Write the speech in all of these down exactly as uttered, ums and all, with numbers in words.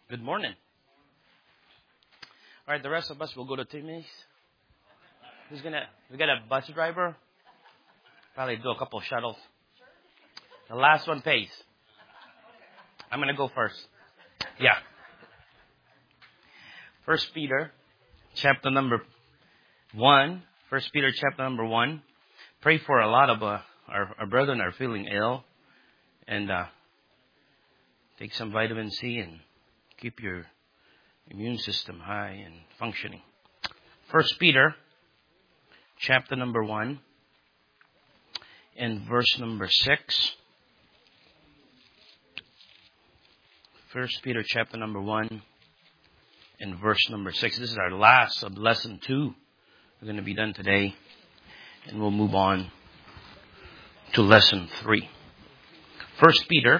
Good morning. All right, the rest of us will go to Timmy's. Who's gonna? We got a bus driver. Probably do a couple of shuttles. The last one pays. I'm gonna go first. Yeah. First Peter, chapter number one. First Peter, chapter number one. Pray for a lot of uh, our, our brethren are feeling ill, and uh, take some vitamin C and keep your immune system high and functioning. First Peter, chapter number one, and verse number six. First Peter, chapter number one, and verse number six. This is our last of lesson two. We're going to be done today, and we'll move on to lesson three. First Peter,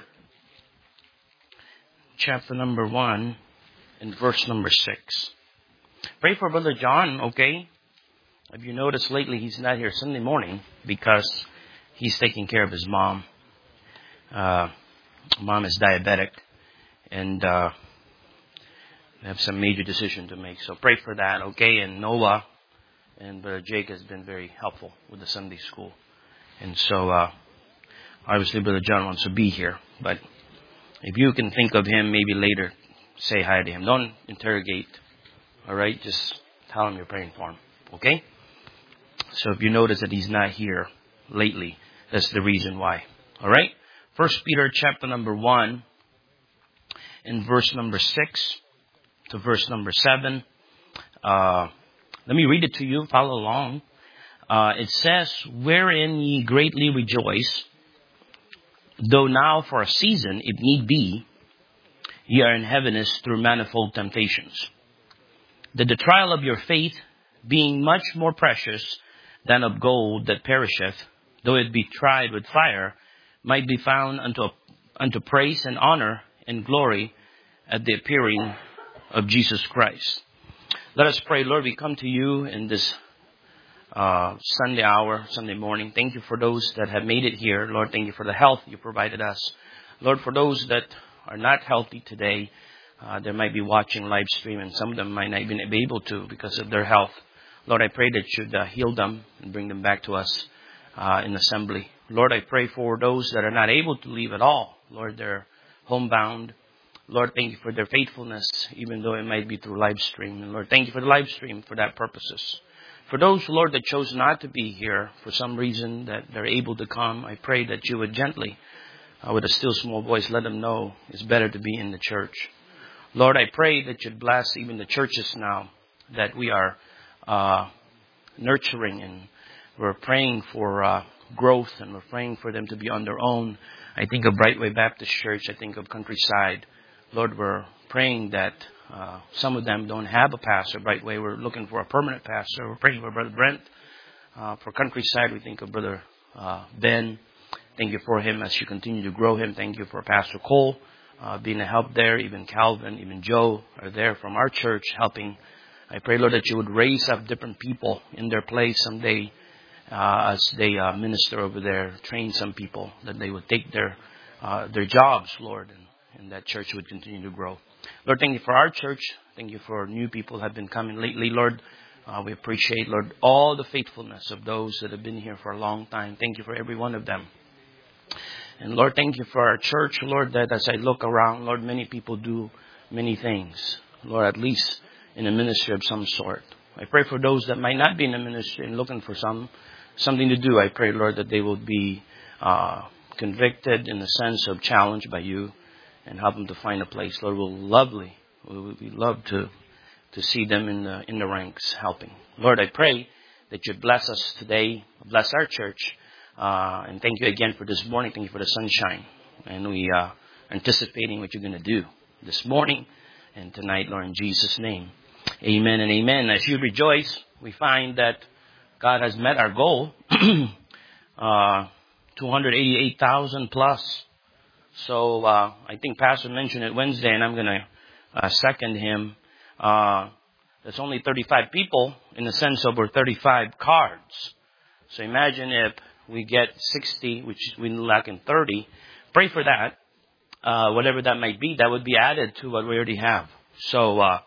chapter number one, and verse number six. Pray for Brother John, okay? Have you noticed lately he's not here Sunday morning because he's taking care of his mom. Uh, mom is diabetic, and uh, they have some major decision to make. So pray for that, okay? And Noah and Brother Jake has been very helpful with the Sunday school. And so, uh, obviously, Brother John wants to be here. But if you can think of him, maybe later, say hi to him. Don't interrogate, all right? Just tell him you're praying for him, okay? So if you notice that he's not here lately, that's the reason why, all right? First Peter chapter number one, and verse number six to verse number seven. Uh, let me read it to you. Follow along. Uh, it says, "Wherein ye greatly rejoice, though now for a season, if need be, ye are in heaviness through manifold temptations. That the trial of your faith, being much more precious than of gold that perisheth, though it be tried with fire, might be found unto, unto praise and honor and glory at the appearing of Jesus Christ." Let us pray. Lord, we come to you in this uh, Sunday hour, Sunday morning. Thank you for those that have made it here. Lord, thank you for the health you provided us. Lord, for those that are not healthy today, uh, they might be watching live stream, and some of them might not even be able to because of their health. Lord, I pray that you should uh, heal them and bring them back to us uh, in assembly. Lord, I pray for those that are not able to leave at all. Lord, they're homebound. Lord, thank you for their faithfulness, even though it might be through live stream. And Lord, thank you for the live stream for that purposes. For those, Lord, that chose not to be here for some reason that they're able to come, I pray that you would gently, uh, with a still small voice, let them know it's better to be in the church. Lord, I pray that you'd bless even the churches now that we are uh, nurturing, and we're praying for uh, growth, and we're praying for them to be on their own. I think of Brightway Baptist Church. I think of Countryside. Lord, we're praying that uh, some of them don't have a pastor. Brightway, we're looking for a permanent pastor. We're praying for Brother Brent. Uh, for Countryside, we think of Brother uh, Ben. Thank you for him as you continue to grow him. Thank you for Pastor Cole uh, being a help there. Even Calvin, even Joe are there from our church helping. I pray, Lord, that you would raise up different people in their place someday uh, as they uh, minister over there, train some people, that they would take their uh, their jobs, Lord, and, and that church would continue to grow. Lord, thank you for our church. Thank you for new people who have been coming lately, Lord. Uh, we appreciate, Lord, all the faithfulness of those that have been here for a long time. Thank you for every one of them. And Lord, thank you for our church, Lord, that as I look around, Lord, many people do many things. Lord, at least in a ministry of some sort. I pray for those that might not be in a ministry and looking for some something to do. I pray, Lord, that they will be uh, convicted in the sense of challenged by you and help them to find a place. Lord, we'll lovely, we we love to to see them in the in the ranks helping. Lord, I pray that you bless us today, bless our church, uh, and thank you again for this morning. Thank you for the sunshine, and we are uh, anticipating what you're going to do this morning and tonight, Lord, in Jesus' name. Amen and amen. As you rejoice, we find that God has met our goal, uh, two hundred eighty-eight thousand plus. So uh, I think Pastor mentioned it Wednesday, and I'm going to uh, second him. Uh, there's only thirty-five people in the sense of we're thirty-five cards. So imagine if we get sixty, which we lack in thirty. Pray for that. uh, whatever that might be, that would be added to what we already have. So uh,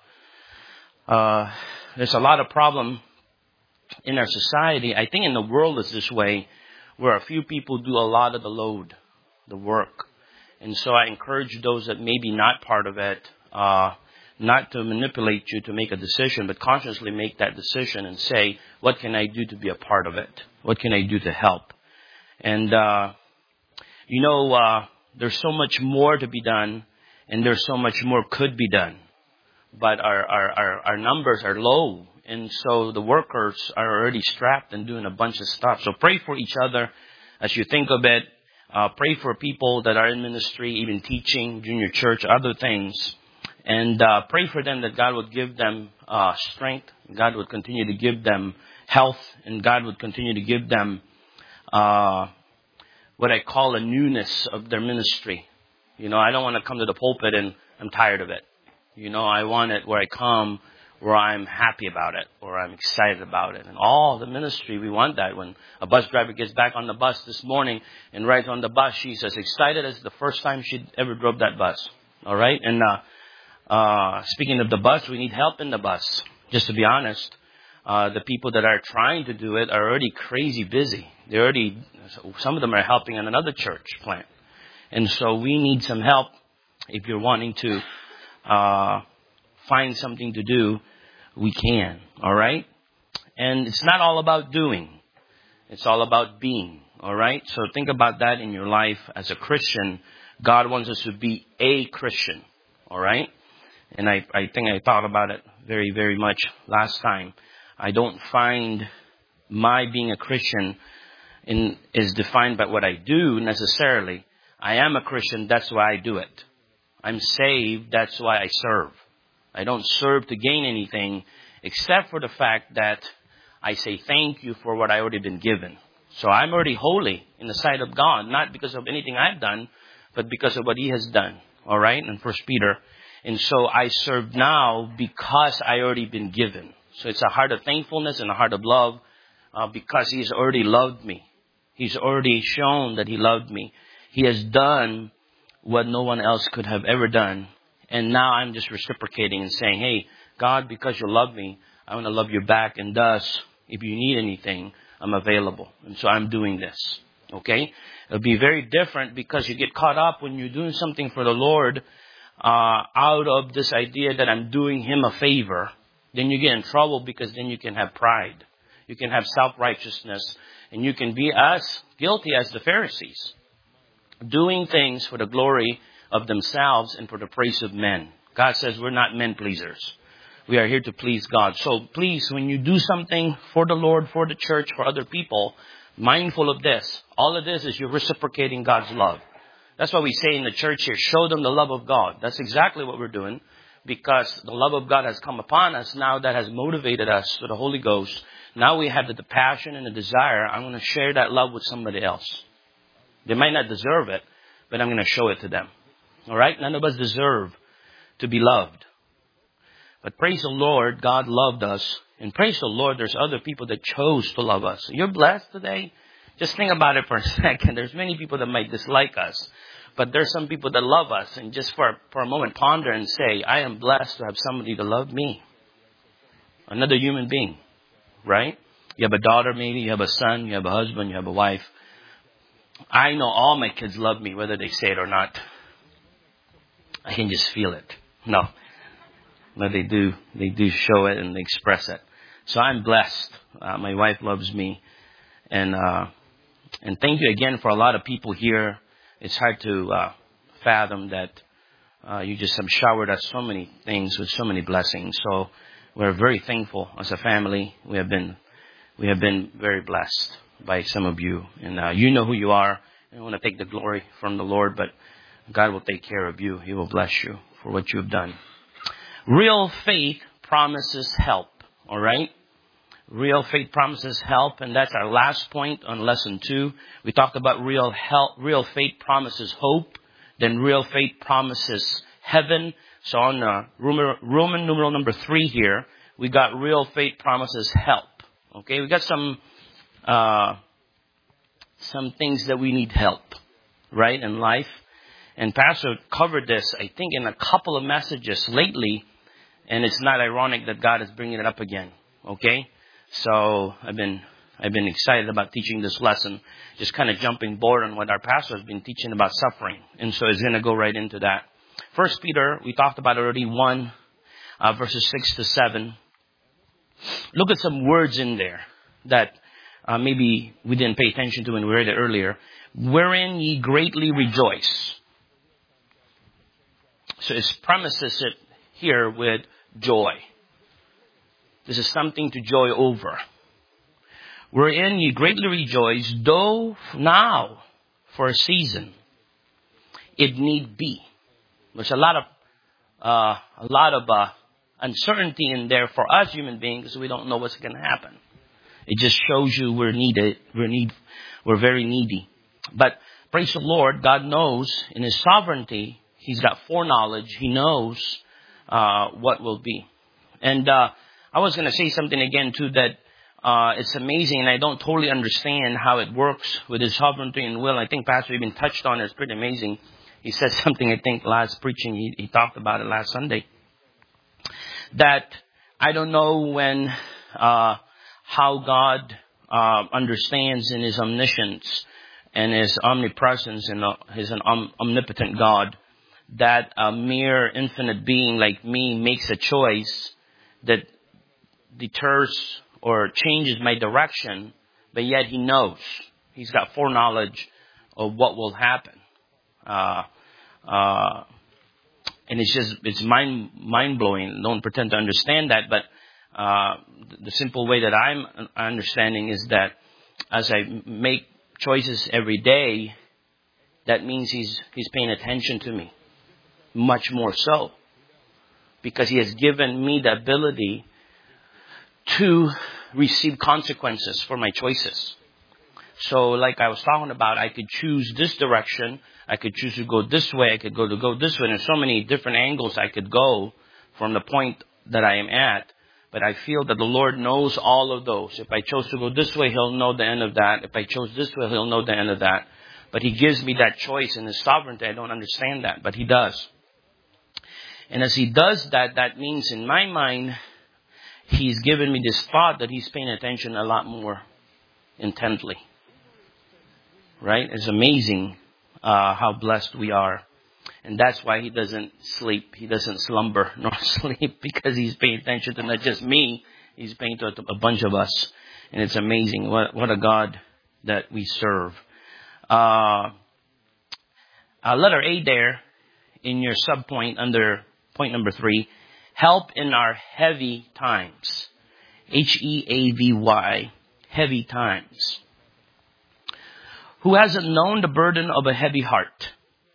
uh, there's a lot of problem in our society. I think in the world it's this way, where a few people do a lot of the load, the work. And so I encourage those that may be not part of it, uh, not to manipulate you to make a decision, but consciously make that decision and say, what can I do to be a part of it? What can I do to help? And, uh, you know, uh, there's so much more to be done, and there's so much more could be done. But our, our, our, our numbers are low, and so the workers are already strapped and doing a bunch of stuff. So pray for each other as you think of it. Uh, pray for people that are in ministry, even teaching, junior church, other things. And uh, pray for them that God would give them uh, strength. God would continue to give them health. And God would continue to give them uh, what I call a newness of their ministry. You know, I don't want to come to the pulpit and I'm tired of it. You know, I want it where I come, where I'm happy about it, or I'm excited about it. And all the ministry, we want that. When a bus driver gets back on the bus this morning and rides on the bus, she's as excited as the first time she ever drove that bus. All right? And uh, uh, speaking of the bus, we need help in the bus. Just to be honest, uh, the people that are trying to do it are already crazy busy. They're already, some of them are helping in another church plant. And so we need some help if you're wanting to uh, find something to do. We can, all right? And it's not all about doing. It's all about being, all right? So think about that in your life as a Christian. God wants us to be a Christian, all right? And I, I think I thought about it very, very much last time. I don't find my being a Christian in, is defined by what I do necessarily. I am a Christian, that's why I do it. I'm saved, that's why I serve. I don't serve to gain anything except for the fact that I say thank you for what I already been given. So I'm already holy in the sight of God, not because of anything I've done, but because of what He has done. All right? In First Peter. And so I serve now because I already been given. So it's a heart of thankfulness and a heart of love uh, because He's already loved me. He's already shown that He loved me. He has done what no one else could have ever done. And now I'm just reciprocating and saying, hey, God, because you love me, I want to love you back. And thus, if you need anything, I'm available. And so I'm doing this. Okay? It'll be very different because you get caught up when you're doing something for the Lord uh, out of this idea that I'm doing Him a favor. Then you get in trouble because then you can have pride. You can have self-righteousness. And you can be as guilty as the Pharisees. Doing things for the glory of themselves and for the praise of men. God says we're not men pleasers. We are here to please God. So please, when you do something for the Lord, for the church, for other people, mindful of this. All of this is you're reciprocating God's love. That's why we say in the church here, show them the love of God. That's exactly what we're doing because the love of God has come upon us. Now that has motivated us to the Holy Ghost. Now we have the, the passion and the desire. I'm going to share that love with somebody else. They might not deserve it, but I'm going to show it to them. All right? None of us deserve to be loved. But praise the Lord, God loved us. And praise the Lord, there's other people that chose to love us. You're blessed today. Just think about it for a second. There's many people that might dislike us. But there's some people that love us. And just for, for a moment, ponder and say, I am blessed to have somebody to love me. Another human being. Right? You have a daughter maybe, you have a son, you have a husband, you have a wife. I know all my kids love me, whether they say it or not. I can just feel it. No. But they do. They do show it and they express it. So I'm blessed. Uh, my wife loves me. And uh, and thank you again for a lot of people here. It's hard to uh, fathom that uh, you just have showered us so many things with so many blessings. So we're very thankful as a family. We have been we have been very blessed by some of you. And uh, you know who you are. I don't want to take the glory from the Lord, but God will take care of you. He will bless you for what you've done. Real faith promises help. All right? Real faith promises help. And that's our last point on lesson two. We talked about real help. Real faith promises hope. Then real faith promises heaven. So on uh, Roman, Roman numeral number three here, we got real faith promises help. Okay? We got some, uh, some things that we need help, right, in life. And Pastor covered this, I think, in a couple of messages lately. And it's not ironic that God is bringing it up again. Okay? So I've been I've been excited about teaching this lesson. Just kind of jumping board on what our pastor has been teaching about suffering. And so he's going to go right into that. First Peter, we talked about already, one, uh, verses six to seven. Look at some words in there that uh, maybe we didn't pay attention to when we read it earlier. Wherein ye greatly rejoice. So it premises it here with joy. This is something to joy over. Wherein ye greatly rejoice, though now for a season it need be. There's a lot of uh, a lot of uh, uncertainty in there for us human beings because we don't know what's going to happen. It just shows you we're needed. We're need. We're very needy. But praise the Lord, God knows in His sovereignty. He's got foreknowledge. He knows uh, what will be. And uh, I was going to say something again too that uh, it's amazing, and I don't totally understand how it works with His sovereignty and will. I think Pastor even touched on it. It's pretty amazing. He said something, I think, last preaching. He, he talked about it last Sunday. That I don't know when, uh, how God uh, understands in His omniscience and His omnipresence and uh, His an om- omnipotent God, that a mere infinite being like me makes a choice that deters or changes my direction, but yet He knows. He's got foreknowledge of what will happen. Uh, uh, and it's just, it's mind, mind blowing. Don't pretend to understand that, but, uh, the simple way that I'm understanding is that as I make choices every day, that means He's, He's paying attention to me. Much more so. Because He has given me the ability to receive consequences for my choices. So like I was talking about, I could choose this direction. I could choose to go this way. I could go to go this way. There's so many different angles I could go from the point that I am at. But I feel that the Lord knows all of those. If I chose to go this way, He'll know the end of that. If I chose this way, He'll know the end of that. But He gives me that choice in His sovereignty. I don't understand that, but He does. And as He does that, that means in my mind, He's given me this thought that He's paying attention a lot more intently. Right? It's amazing uh, how blessed we are. And that's why He doesn't sleep. He doesn't slumber nor sleep, because He's paying attention to not just me. He's paying to a bunch of us. And it's amazing. What, what a God that we serve. Uh, uh, letter A there in your subpoint under point number three. Help in our heavy times. H E A V Y. Heavy times. Who hasn't known the burden of a heavy heart?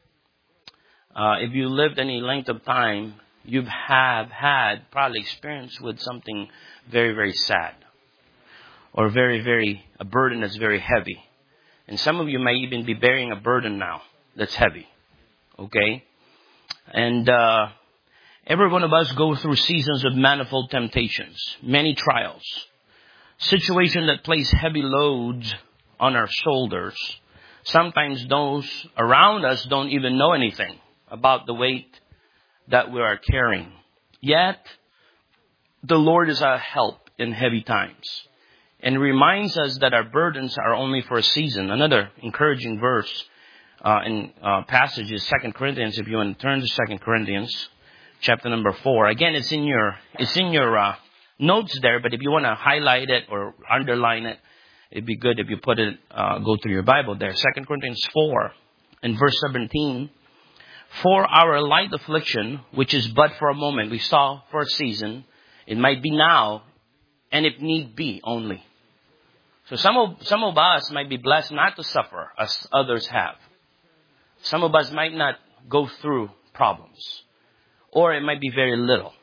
Uh, if you lived any length of time, you have had probably experience with something very, very sad. Or very, very, a burden that's very heavy. And some of you may even be bearing a burden now that's heavy. Okay? And uh, every one of us go through seasons of manifold temptations, many trials. Situation that place heavy loads on our shoulders. Sometimes those around us don't even know anything about the weight that we are carrying. Yet, the Lord is our help in heavy times. And reminds us that our burdens are only for a season. Another encouraging verse uh, in uh, passage is Second Corinthians. If you want to turn to Second Corinthians, chapter number four. Again, it's in your it's in your uh, notes there. But if you want to highlight it or underline it, it'd be good if you put it, uh, go through your Bible there. Second Corinthians four and verse seventeen. For our light affliction, which is but for a moment, we saw for a season, it might be now, and if need be only. So some of, some of us might be blessed not to suffer as others have. Some of us might not go through problems. Or it might be very little.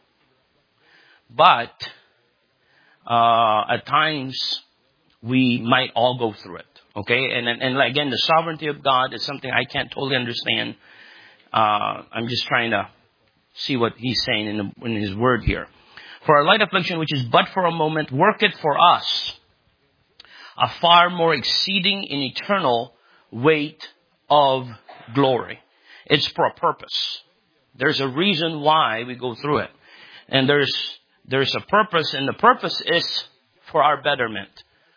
But, uh, at times, we might all go through it. Okay? And, and, and again, the sovereignty of God is something I can't totally understand. Uh, I'm just trying to see what He's saying in, the, in His word here. For our light affliction, which is but for a moment, worketh for us a far more exceeding and eternal weight of glory. It's for a purpose. There's a reason why we go through it. And there's there's a purpose, and the purpose is for our betterment.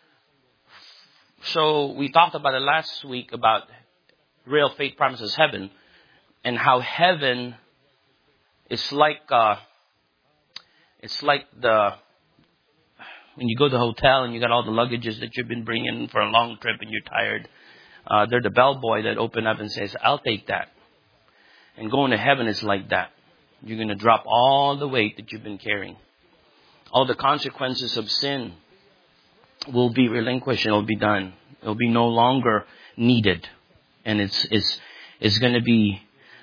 So we talked about it last week about real faith promises heaven, and how heaven is like uh, it's like the when you go to the hotel and you got all the luggages that you've been bringing for a long trip and you're tired. Uh, they're the bellboy that open up and says, "I'll take that." And going to heaven is like that. You're going to drop all the weight that you've been carrying. All the consequences of sin will be relinquished. It will be done. It will be no longer needed. And it's, it's, it's going to be,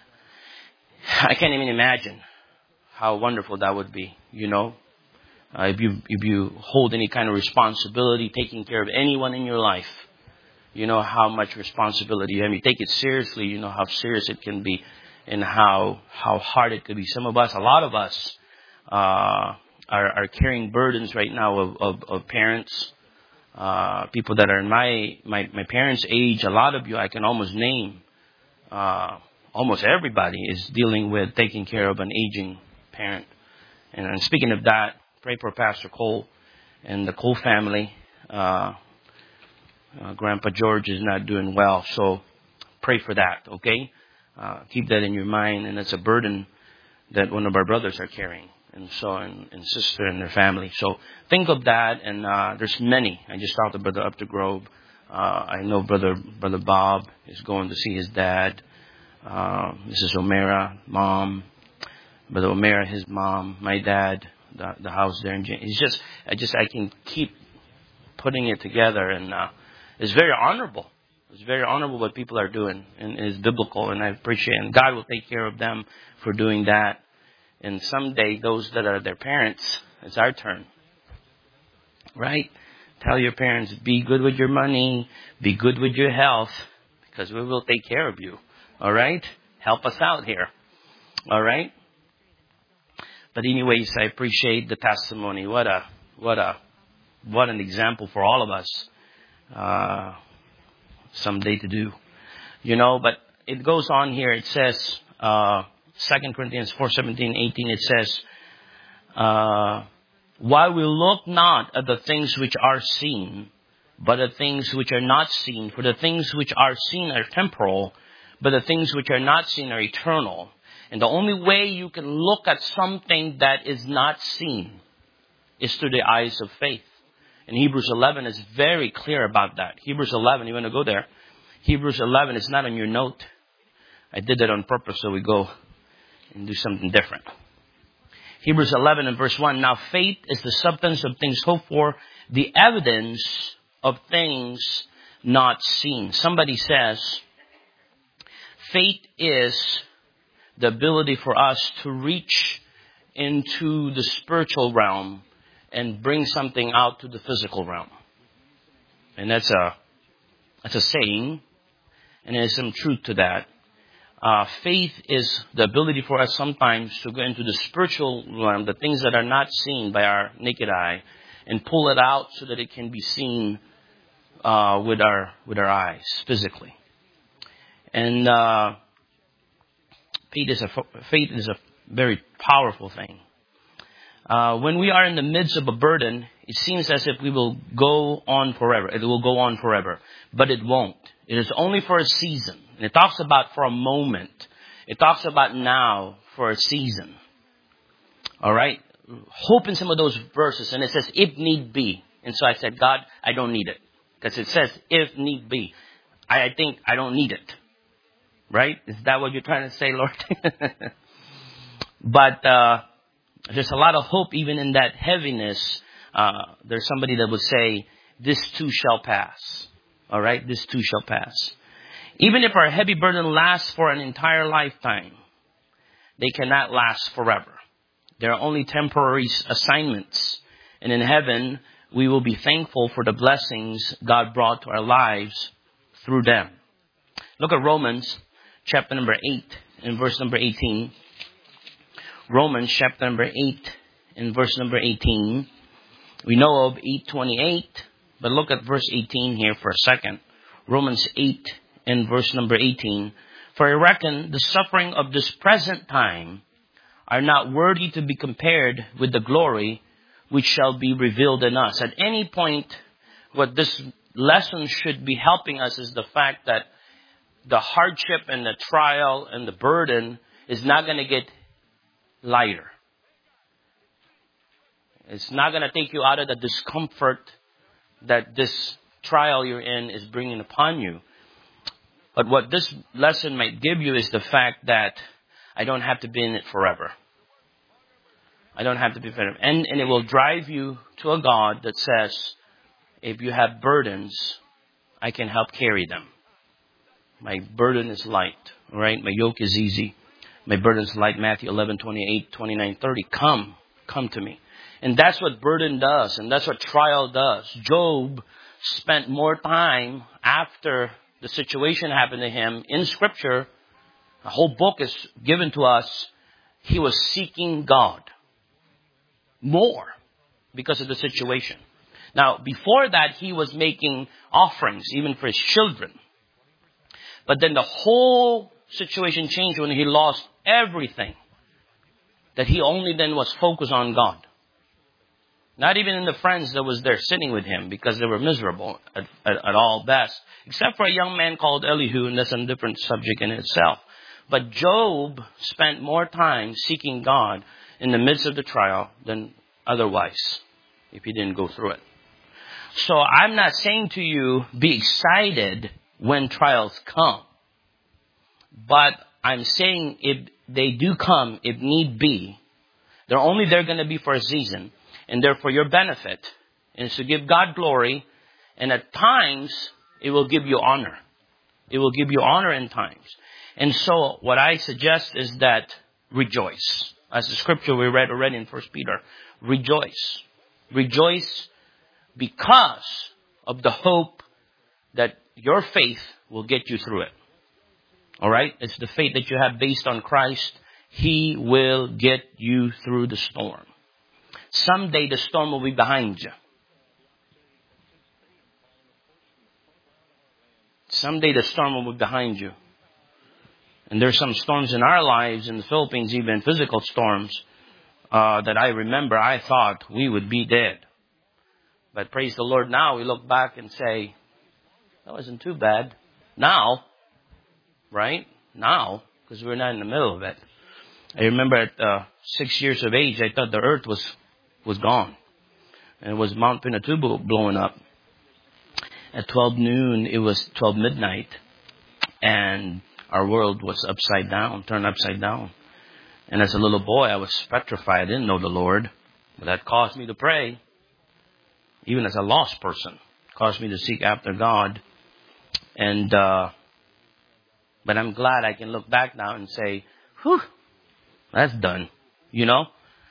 I can't even imagine how wonderful that would be, you know. Uh, if you, if you hold any kind of responsibility, taking care of anyone in your life, you know how much responsibility you have. You take it seriously, you know how serious it can be. And how how hard it could be. Some of us, a lot of us, uh, are, are carrying burdens right now of, of, of parents, uh, people that are in my, my, my parents' age. A lot of you I can almost name. Uh, almost everybody is dealing with taking care of an aging parent. And, and speaking of that, pray for Pastor Cole and the Cole family. Uh, uh, Grandpa George is not doing well, so pray for that, okay? Uh, keep that in your mind, and it's a burden that one of our brothers are carrying, and so and, and sister and their family. So think of that, and uh, there's many. I just talked to Brother Up to Grove. Uh, I know Brother Brother Bob is going to see his dad, uh, Missus O'Mara, mom, Brother O'Mara, his mom, my dad, the, the house there in James. It's just, I just, I can keep putting it together, and uh, it's very honorable. It's very honorable what people are doing, and is biblical, and I appreciate it. And God will take care of them for doing that. And someday, those that are their parents, it's our turn. Right? Tell your parents, be good with your money, be good with your health, because we will take care of you. All right? Help us out here. All right? But anyways, I appreciate the testimony. What a, what a, what an example for all of us. Uh, someday to do, you know, but it goes on here. It says, uh, Second Corinthians four, seventeen, eighteen, it says, uh, while we look not at the things which are seen, but at things which are not seen, for the things which are seen are temporal, but the things which are not seen are eternal. And the only way you can look at something that is not seen is through the eyes of faith. And Hebrews eleven is very clear about that. Hebrews eleven, you want to go there? Hebrews eleven is not on your note. I did that on purpose so we go and do something different. Hebrews eleven and verse one. Now faith is the substance of things hoped for, the evidence of things not seen. Somebody says, faith is the ability for us to reach into the spiritual realm and bring something out to the physical realm. And that's a that's a saying, and there's some truth to that. Uh, faith is the ability for us sometimes to go into the spiritual realm, the things that are not seen by our naked eye, and pull it out so that it can be seen uh, with our with our eyes physically. And uh, faith is a faith is a very powerful thing. Uh, when we are in the midst of a burden, it seems as if we will go on forever. It will go on forever. But it won't. It is only for a season. And it talks about for a moment. It talks about now for a season. All right? Hope in some of those verses. And it says, if need be. And so I said, God, I don't need it. Because it says, if need be. I, I think I don't need it. Right? Is that what you're trying to say, Lord? But, uh, there's a lot of hope even in that heaviness. Uh, there's somebody that would say, this too shall pass. All right? This too shall pass. Even if our heavy burden lasts for an entire lifetime, they cannot last forever. They are only temporary assignments. And in heaven, we will be thankful for the blessings God brought to our lives through them. Look at Romans chapter number eight and verse number eighteen. Romans chapter number eight and verse number eighteen. We know of eight twenty-eight, but look at verse eighteen here for a second. Romans eight and verse number eighteen. For I reckon the suffering of this present time are not worthy to be compared with the glory which shall be revealed in us. At any point, what this lesson should be helping us is the fact that the hardship and the trial and the burden is not going to get lighter. It's not going to take you out of the discomfort that this trial you're in is bringing upon you. But what this lesson might give you is the fact that I don't have to be in it forever. I don't have to be forever. And, and it will drive you to a God that says, if you have burdens, I can help carry them. My burden is light, right? My yoke is easy. My burden is light. Matthew eleven, twenty-eight, twenty-nine, thirty. Come, come to me. And that's what burden does. And that's what trial does. Job spent more time after the situation happened to him in Scripture. A whole book is given to us. He was seeking God more because of the situation. Now, before that, he was making offerings, even for his children. But then the whole situation changed when he lost everything. That he only then was focused on God. Not even in the friends that was there sitting with him, because they were miserable at, at, at all best. Except for a young man called Elihu, and that's a different subject in itself. But Job spent more time seeking God in the midst of the trial than otherwise, if he didn't go through it. So I'm not saying to you, be excited when trials come. But I'm saying if they do come, if need be, they're only they're going to be for a season. And they're for your benefit. And it's to give God glory. And at times, it will give you honor. It will give you honor in times. And so what I suggest is that rejoice. As the scripture we read already in First Peter. Rejoice. Rejoice because of the hope that your faith will get you through it. Alright? It's the faith that you have based on Christ. He will get you through the storm. Someday the storm will be behind you. Someday the storm will be behind you. And there's some storms in our lives in the Philippines, even physical storms, uh, that I remember I thought we would be dead. But praise the Lord, now we look back and say, that wasn't too bad. Now, right? Now, because we're not in the middle of it. I remember at uh, six years of age, I thought the earth was was gone. And it was Mount Pinatubo blowing up. At twelve noon, it was twelve midnight. And our world was upside down, turned upside down. And as a little boy, I was petrified. I didn't know the Lord. But that caused me to pray. Even as a lost person. It caused me to seek after God. And, uh, but I'm glad I can look back now and say, whew, that's done. You know?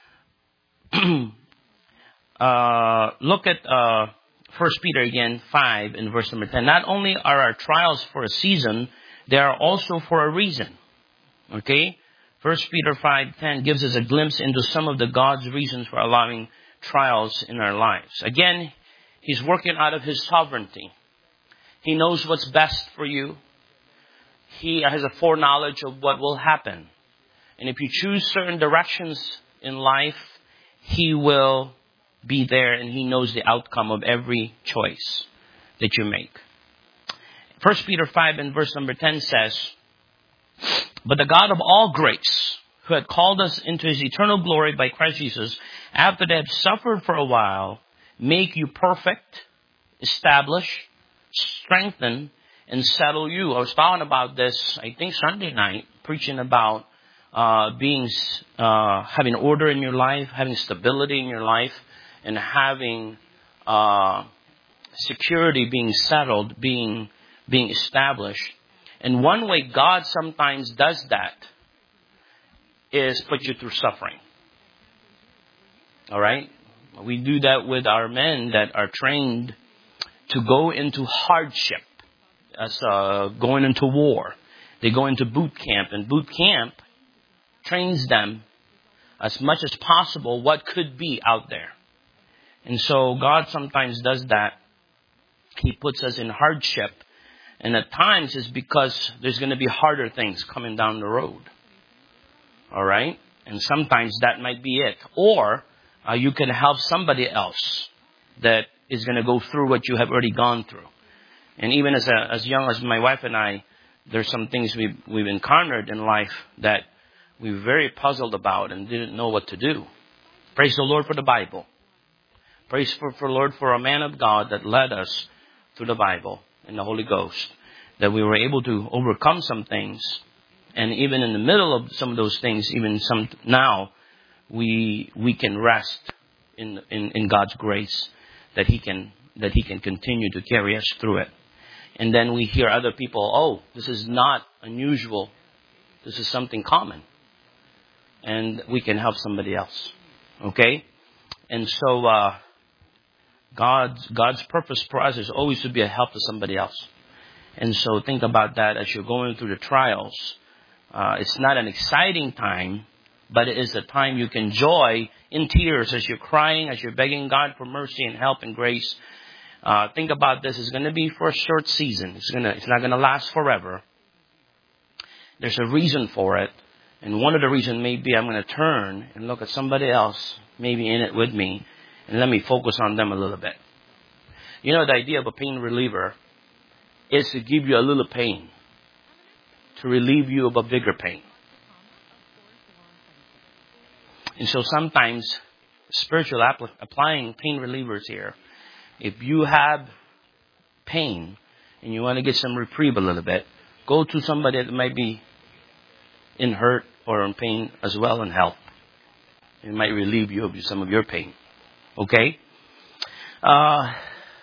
Uh, look at uh, First Peter again, five in verse number ten. Not only are our trials for a season, they are also for a reason. Okay? First Peter five ten gives us a glimpse into some of the God's reasons for allowing trials in our lives. Again, He's working out of His sovereignty. He knows what's best for you. He has a foreknowledge of what will happen. And if you choose certain directions in life, He will be there, and He knows the outcome of every choice that you make. First Peter five and verse number ten says, but the God of all grace, who had called us into His eternal glory by Christ Jesus, after they have suffered for a while, make you perfect, establish, strengthen, and settle you. I was talking about this, I think Sunday night, preaching about uh, being, uh, having order in your life, having stability in your life, and having uh, security being settled, being being established. And one way God sometimes does that is put you through suffering. All right? We do that with our men that are trained to go into hardship, as uh, going into war. They go into boot camp, and boot camp trains them as much as possible what could be out there. And so God sometimes does that. He puts us in hardship And at times it's because there's going to be harder things coming down the road. All right? And sometimes that might be it. Or uh, you can help somebody else that is going to go through what you have already gone through. And even as a, as young as my wife and I, there's some things we've, we've encountered in life that we were very puzzled about and didn't know what to do. Praise the Lord for the Bible. Praise for, for Lord for a man of God that led us through the Bible and the Holy Ghost, that we were able to overcome some things. And even in the middle of some of those things, even some now, we we can rest in in, in God's grace that He can that He can continue to carry us through it. And then we hear other people, oh, this is not unusual. This is something common. And we can help somebody else. Okay? And so uh, God's, God's purpose for us is always to be a help to somebody else. And so think about that as you're going through the trials. Uh, it's not an exciting time, but it is a time you can enjoy in tears as you're crying, as you're begging God for mercy and help and grace. Uh, think about this. It's going to be for a short season. It's going to, it's not going to last forever. There's a reason for it. And one of the reasons may be I'm going to turn and look at somebody else, maybe in it with me, and let me focus on them a little bit. You know, the idea of a pain reliever is to give you a little pain, to relieve you of a bigger pain. And so sometimes spiritual app- applying pain relievers here, if you have pain and you want to get some reprieve a little bit, go to somebody that might be in hurt or in pain as well and help. It might relieve you of some of your pain. Okay? Uh,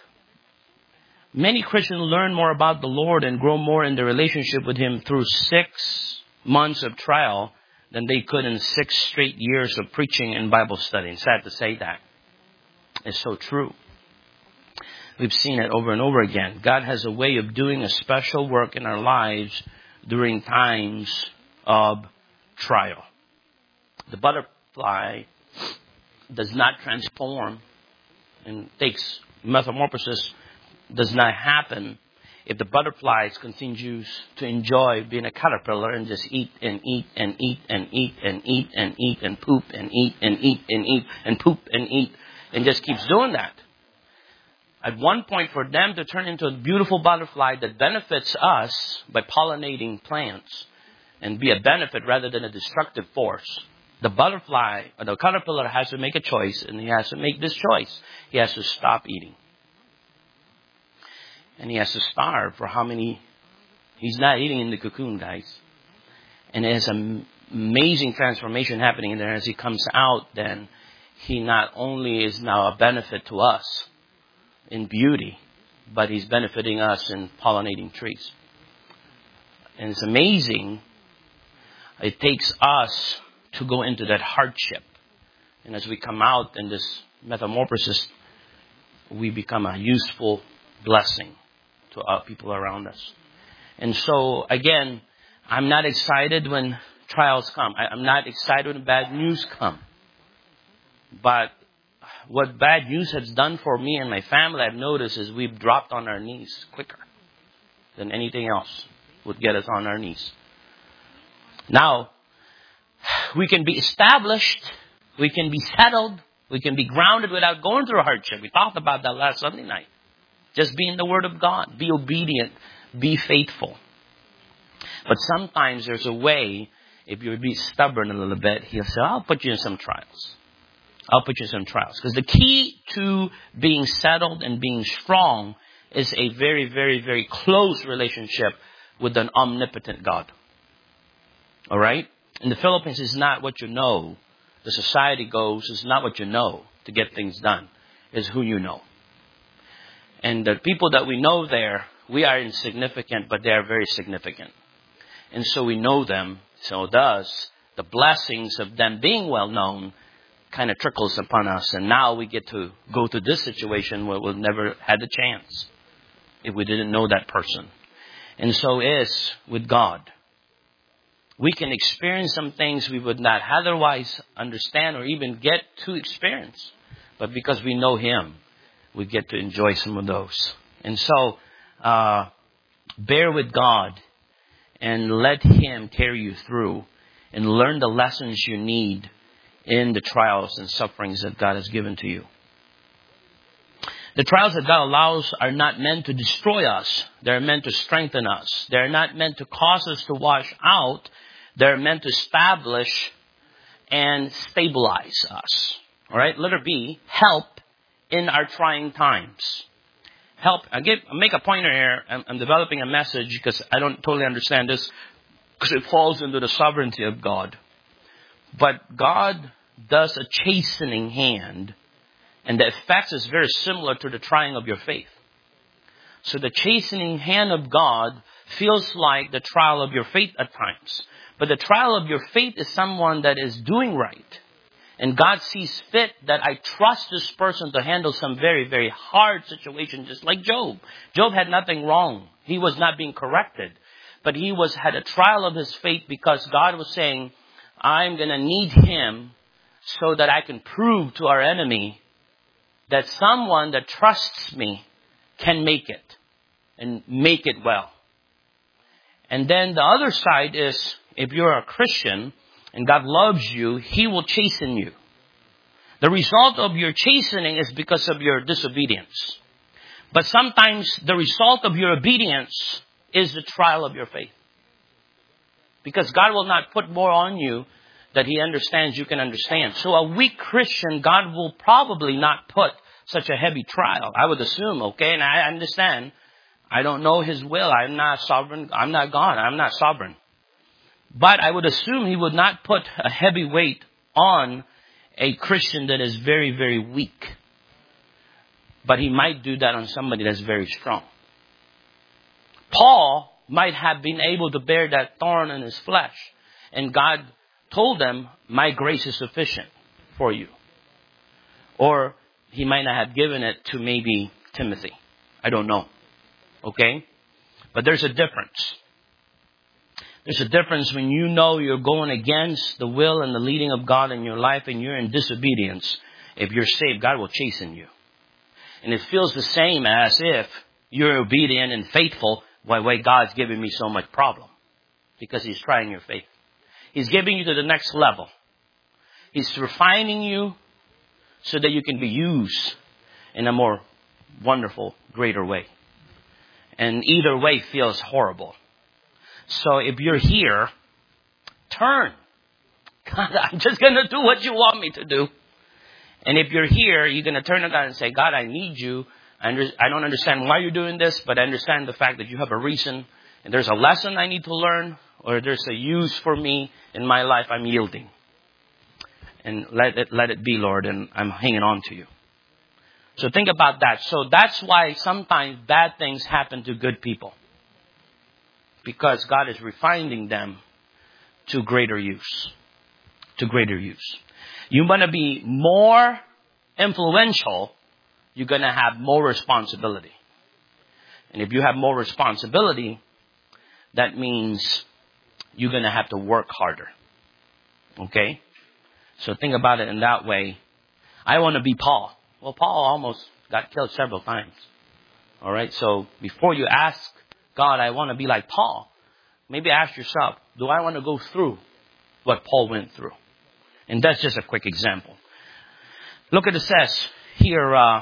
many Christians learn more about the Lord and grow more in their relationship with Him through six months of trial than they could in six straight years of preaching and Bible study. It's sad to say that. It's so true. We've seen it over and over again. God has a way of doing a special work in our lives during times of trial. The butterfly does not transform and takes metamorphosis does not happen if the butterfly continues to enjoy being a caterpillar and just eat and eat and eat and eat and eat and eat and poop and eat and eat and eat and poop and eat and just keeps doing that. At one point, for them to turn into a beautiful butterfly that benefits us by pollinating plants and be a benefit rather than a destructive force, the butterfly or the caterpillar has to make a choice, and he has to make this choice. He has to stop eating. And he has to starve for how many? He's not eating in the cocoon, guys. And there's an amazing transformation happening in there. As he comes out, then he not only is now a benefit to us in beauty, but he's benefiting us in pollinating trees. And it's amazing. It takes us to go into that hardship. And as we come out in this metamorphosis, we become a useful blessing to our people around us. And so, again, I'm not excited when trials come. I'm not excited when bad news come. But what bad news has done for me and my family, I've noticed, is we've dropped on our knees quicker than anything else would get us on our knees. Now, we can be established, we can be settled, we can be grounded without going through a hardship. We talked about that last Sunday night. Just be in the Word of God. Be obedient. Be faithful. But sometimes there's a way, if you be stubborn a little bit, He'll say, I'll put you in some trials. I'll put you in some trials. Because the key to being settled and being strong is a very, very, very close relationship with an omnipotent God. All right? In the Philippines, it's not what you know. The society goes, it's not what you know to get things done. It's who you know. And the people that we know there, we are insignificant, but they are very significant. And so we know them. So thus, the blessings of them being well known kind of trickles upon us. And now we get to go through this situation where we've never had the chance if we didn't know that person. And so is with God. We can experience some things we would not otherwise understand or even get to experience. But because we know Him, we get to enjoy some of those. And so, uh, Bear with God and let Him carry you through and learn the lessons you need in the trials and sufferings that God has given to you. The trials that God allows are not meant to destroy us. They're meant to strengthen us. They're not meant to cause us to wash out. They're meant to establish and stabilize us. All right. Letter B, help in our trying times. Help. I give, I make a pointer here. I'm, I'm developing a message because I don't totally understand this because it falls into the sovereignty of God. But God does a chastening hand, and the effects is very similar to the trying of your faith. So the chastening hand of God feels like the trial of your faith at times. But the trial of your faith is someone that is doing right. And God sees fit that I trust this person to handle some very, very hard situation, just like Job. Job had nothing wrong. He was not being corrected. But he was had a trial of his faith because God was saying, I'm going to need him so that I can prove to our enemy that someone that trusts me can make it and make it well. And then the other side is, if you're a Christian and God loves you, He will chasten you. The result of your chastening is because of your disobedience. But sometimes the result of your obedience is the trial of your faith. Because God will not put more on you that He understands you can understand. So a weak Christian, God will probably not put such a heavy trial. I would assume, okay, and I understand. I don't know His will. I'm not sovereign. I'm not God. I'm not sovereign. But I would assume He would not put a heavy weight on a Christian that is very, very weak. But He might do that on somebody that's very strong. Paul might have been able to bear that thorn in his flesh. And God told them, my grace is sufficient for you. Or He might not have given it to maybe Timothy. I don't know. Okay? But there's a difference. There's a difference when you know you're going against the will and the leading of God in your life and you're in disobedience. If you're saved, God will chasten you. And it feels the same as if you're obedient and faithful. Why, why God's giving me so much problem? Because He's trying your faith. He's giving you to the next level. He's refining you so that you can be used in a more wonderful, greater way. And either way feels horrible. So if you're here, turn. God, I'm just going to do what you want me to do. And if you're here, you're going to turn to God and say, God, I need you. I, under, I don't understand why you're doing this, but I understand the fact that you have a reason. And there's a lesson I need to learn, or there's a use for me in my life. I'm yielding. And let it, let it be, Lord, and I'm hanging on to you. So think about that. So that's why sometimes bad things happen to good people. Because God is refining them to greater use. To greater use. You want to be more influential, you're going to have more responsibility. And if you have more responsibility, that means you're going to have to work harder. Okay? So think about it in that way. I want to be Paul. Well, Paul almost got killed several times. All right? So before you ask God, I want to be like Paul, maybe ask yourself, do I want to go through what Paul went through? And that's just a quick example. Look at it says here, uh,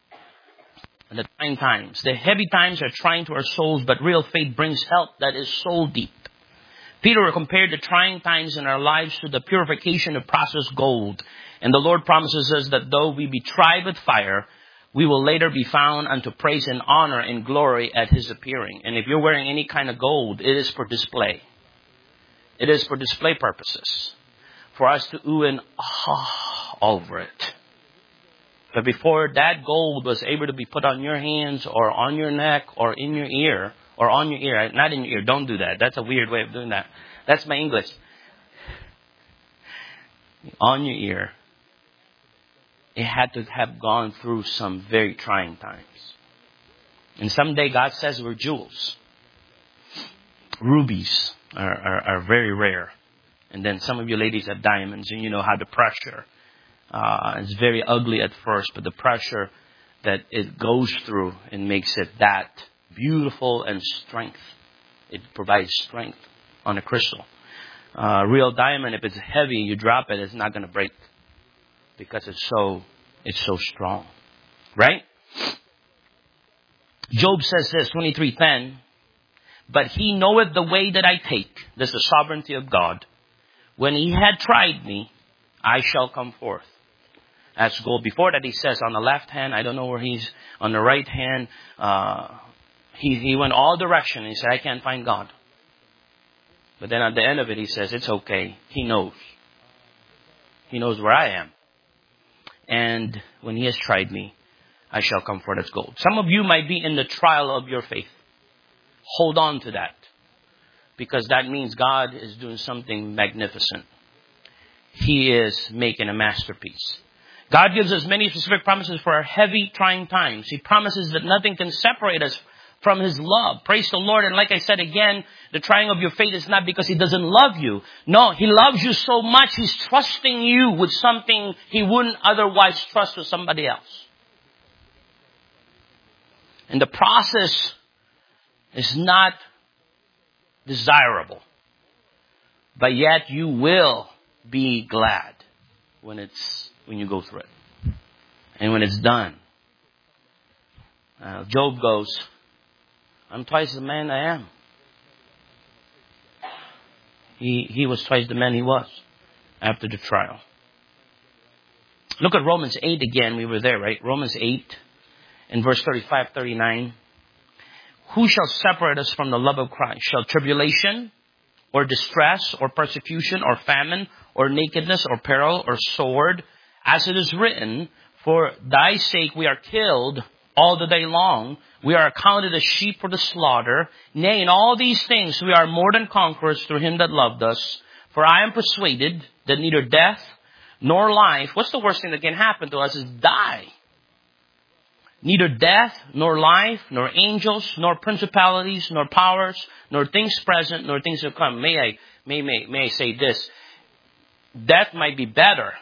the trying times. The heavy times are trying to our souls, but real faith brings help that is soul deep. Peter compared the trying times in our lives to the purification of processed gold. And the Lord promises us that though we be tried with fire, we will later be found unto praise and honor and glory at His appearing. And if you're wearing any kind of gold, it is for display. It is for display purposes. For us to ooh and ah over it. But before that gold was able to be put on your hands or on your neck or in your ear, or on your ear, not in your ear, don't do that. That's a weird way of doing that. That's my English. On your ear. It had to have gone through some very trying times. And someday God says we're jewels. Rubies are, are, are very rare. And then some of you ladies have diamonds and you know how the pressure. Uh, it's very ugly at first, but the pressure that it goes through and makes it that beautiful and strength. It provides strength on a crystal. Uh, real diamond, if it's heavy, you drop it, it's not going to break because it's so it's so strong, right? Job says this, twenty-three ten. But he knoweth the way that I take. This is the sovereignty of God. When he had tried me, I shall come forth as gold. Before that, he says on the left hand, I don't know where he's, on the right hand, uh, he, he went all direction. He said, I can't find God. But then at the end of it, he says, it's okay. He knows. He knows where I am. And when he has tried me, I shall come forth as gold. Some of you might be in the trial of your faith. Hold on to that. Because that means God is doing something magnificent. He is making a masterpiece. God gives us many specific promises for our heavy, trying times. He promises that nothing can separate us from His love. Praise the Lord. And like I said again, the trying of your faith is not because He doesn't love you. No, He loves you so much, He's trusting you with something He wouldn't otherwise trust with somebody else. And the process is not desirable. But yet you will be glad when it's when you go through it. And when it's done. Uh, Job goes, I'm twice the man I am. He he was twice the man he was after the trial. Look at Romans eight again. We were there, right? Romans eight in verse thirty-five, thirty-nine. Who shall separate us from the love of Christ? Shall tribulation or distress or persecution or famine or nakedness or peril or sword? As it is written, for thy sake we are killed all the day long. We are accounted as sheep for the slaughter. Nay, in all these things we are more than conquerors through Him that loved us. For I am persuaded that neither death nor life, what's the worst thing that can happen to us is die. Neither death, nor life, nor angels, nor principalities, nor powers, nor things present, nor things to come. May I, may, may, may I say this? Death might be better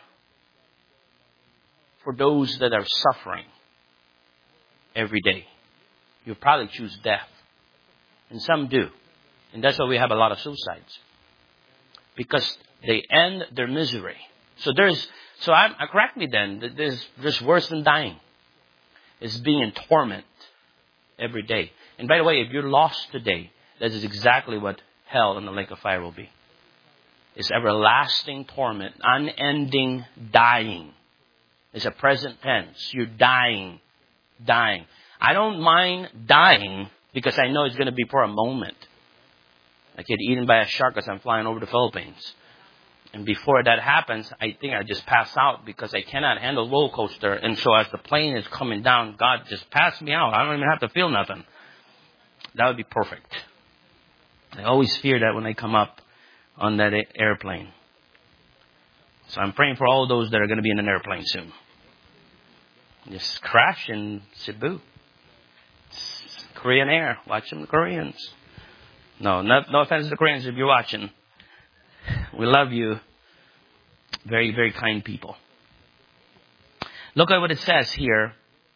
for those that are suffering every day. You'll probably choose death. And some do. And that's why we have a lot of suicides. Because they end their misery. So there's, so I'm, correct me then, there's, there's worse than dying. Is being in torment every day. And by the way, if you're lost today, that is exactly what hell and the lake of fire will be. It's everlasting torment, unending dying. It's a present tense. You're dying, dying. I don't mind dying because I know it's going to be for a moment. I get eaten by a shark as I'm flying over the Philippines. And before that happens, I think I just pass out because I cannot handle roller coaster. And so as the plane is coming down, God just passed me out. I don't even have to feel nothing. That would be perfect. I always fear that when I come up on that airplane. So I'm praying for all those that are going to be in an airplane soon. Just crash in Cebu. Korean Air. Watch them, the Koreans. No, no, no offense to the Koreans if you're watching. We love you. Very, very kind people. Look at what it says here.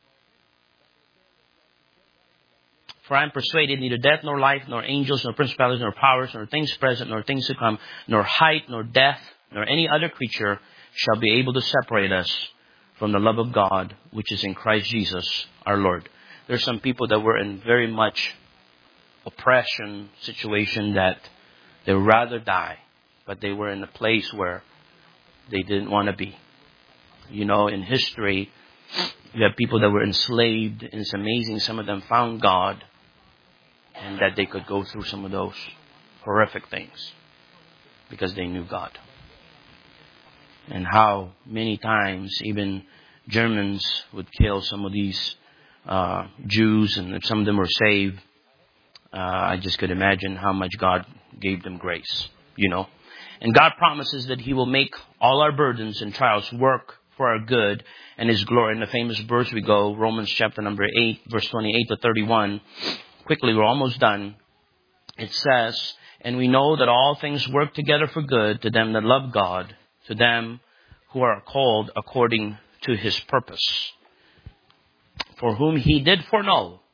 For I am persuaded neither death nor life, nor angels, nor principalities, nor powers, nor things present, nor things to come, nor height, nor depth, nor any other creature shall be able to separate us from the love of God, which is in Christ Jesus our Lord. There's some people that were in very much oppression situation that they would rather die. But they were in a place where they didn't want to be. You know, in history, you have people that were enslaved. And it's amazing. Some of them found God. And that they could go through some of those horrific things. Because they knew God. And how many times even Germans would kill some of these uh, Jews. And if some of them were saved, uh, I just could imagine how much God gave them grace. You know. And God promises that He will make all our burdens and trials work for our good and His glory. In the famous verse we go, Romans chapter number eight, verse twenty-eight to thirty-one. Quickly, we're almost done. It says, and we know that all things work together for good to them that love God, to them who are called according to His purpose. For whom He did foreknow,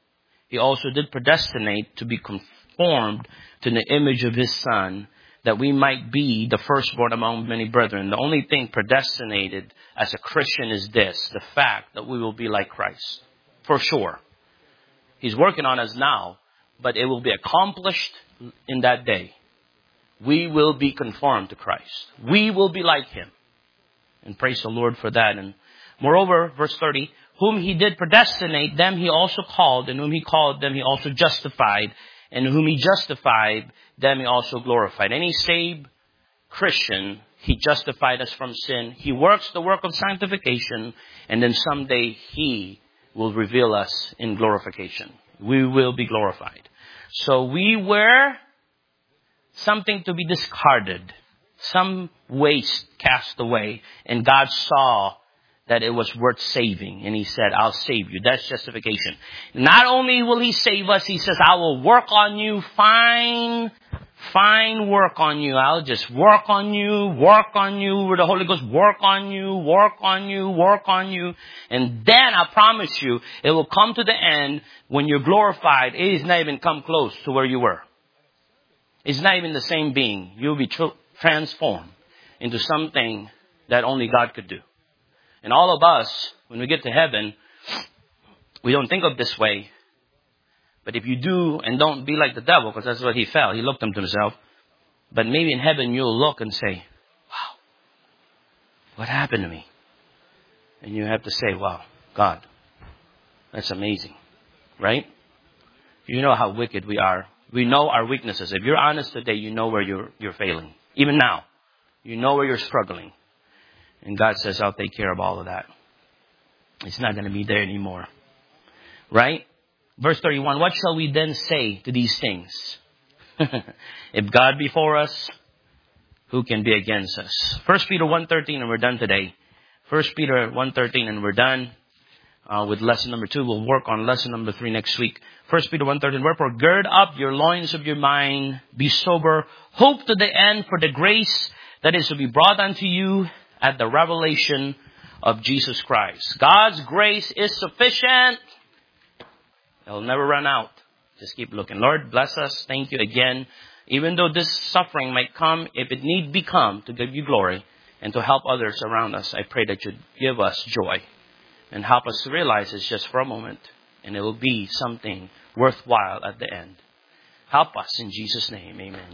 He also did predestinate to be conformed to the image of His Son, that we might be the firstborn among many brethren. The only thing predestinated as a Christian is this, the fact that we will be like Christ. For sure. He's working on us now, but it will be accomplished in that day. We will be conformed to Christ. We will be like Him. And praise the Lord for that. And moreover, verse thirty, whom He did predestinate, them He also called, and whom He called, them He also justified, and whom He justified, them He also glorified. Any saved Christian, He justified us from sin. He works the work of sanctification, and then someday He will reveal us in glorification. We will be glorified. So we were something to be discarded, some waste cast away, and God saw that it was worth saving. And He said, I'll save you. That's justification. Not only will He save us, He says, I will work on you. Fine, fine work on you. I'll just work on you, work on you. Where the Holy Ghost work on you, work on you, work on you. And then I promise you, it will come to the end when you're glorified. It is not even come close to where you were. It's not even the same being. You'll be tr- transformed into something that only God could do. And all of us, when we get to heaven, we don't think of this way. But if you do, and don't be like the devil, because that's what he felt. He looked unto himself. But maybe in heaven you'll look and say, wow, what happened to me? And you have to say, wow, God, that's amazing. Right? You know how wicked we are. We know our weaknesses. If you're honest today, you know where you're, you're failing. Even now, you know where you're struggling. And God says, I'll take care of all of that. It's not going to be there anymore. Right? Verse thirty-one, what shall we then say to these things? If God be for us, who can be against us? First Peter one thirteen, and we're done today. First Peter one thirteen, and we're done uh, with lesson number two. We'll work on lesson number three next week. First Peter one thirteen, wherefore gird up your loins of your mind, be sober, hope to the end for the grace that is to be brought unto you at the revelation of Jesus Christ. God's grace is sufficient. It'll never run out. Just keep looking. Lord, bless us. Thank you again. Even though this suffering might come, if it need be come to give you glory and to help others around us, I pray that you'd give us joy and help us to realize it's just for a moment and it will be something worthwhile at the end. Help us in Jesus' name. Amen.